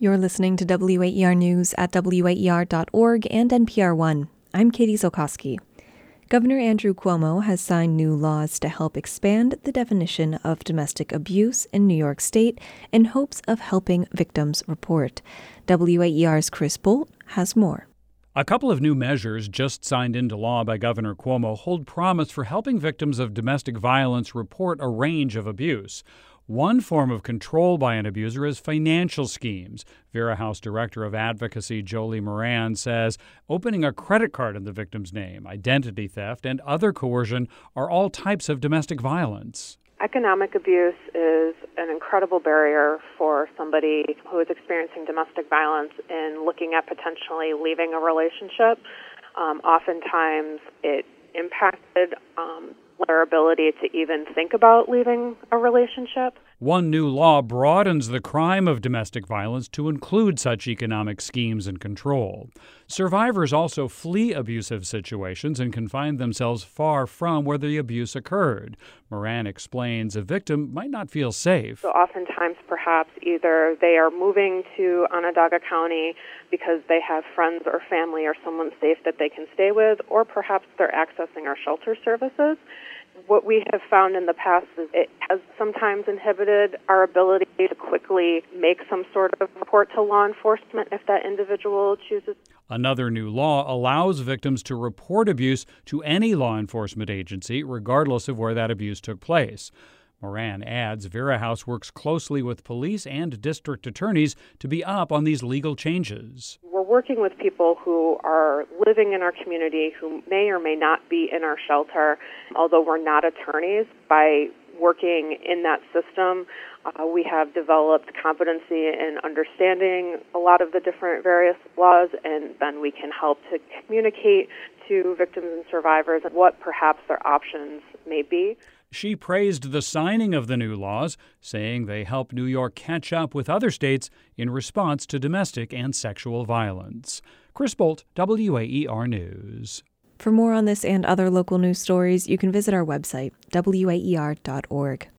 You're listening to WAER News at WAER.org and NPR One. I'm Katie Zokoski. Governor Andrew Cuomo has signed new laws to help expand the definition of domestic abuse in New York State in hopes of helping victims report. WAER's Chris Bolt has more. A couple of new measures just signed into law by Governor Cuomo hold promise for helping victims of domestic violence report a range of abuse. One form of control by an abuser is financial schemes. Vera House Director of Advocacy Jolie Moran says opening a credit card in the victim's name, identity theft, and other coercion are all types of domestic violence. Economic abuse is an incredible barrier for somebody who is experiencing domestic violence in looking at potentially leaving a relationship. Oftentimes it impacted their ability to even think about leaving a relationship. One new law broadens the crime of domestic violence to include such economic schemes and control. Survivors also flee abusive situations and can find themselves far from where the abuse occurred. Moran explains a victim might not feel safe. So oftentimes, perhaps, either they are moving to Onondaga County because they have friends or family or someone safe that they can stay with, or perhaps they're accessing our shelter services. What we have found in the past is it has sometimes inhibited our ability to quickly make some sort of report to law enforcement if that individual chooses. Another new law allows victims to report abuse to any law enforcement agency, regardless of where that abuse took place. Moran adds Vera House works closely with police and district attorneys to be up on these legal changes. We're working with people who are living in our community who may or may not be in our shelter, although we're not attorneys. By working in that system, we have developed competency in understanding a lot of the different various laws, and then we can help to communicate to victims and survivors what perhaps their options may be. She praised the signing of the new laws, saying they help New York catch up with other states in response to domestic and sexual violence. Chris Bolt, WAER News. For more on this and other local news stories, you can visit our website, waer.org.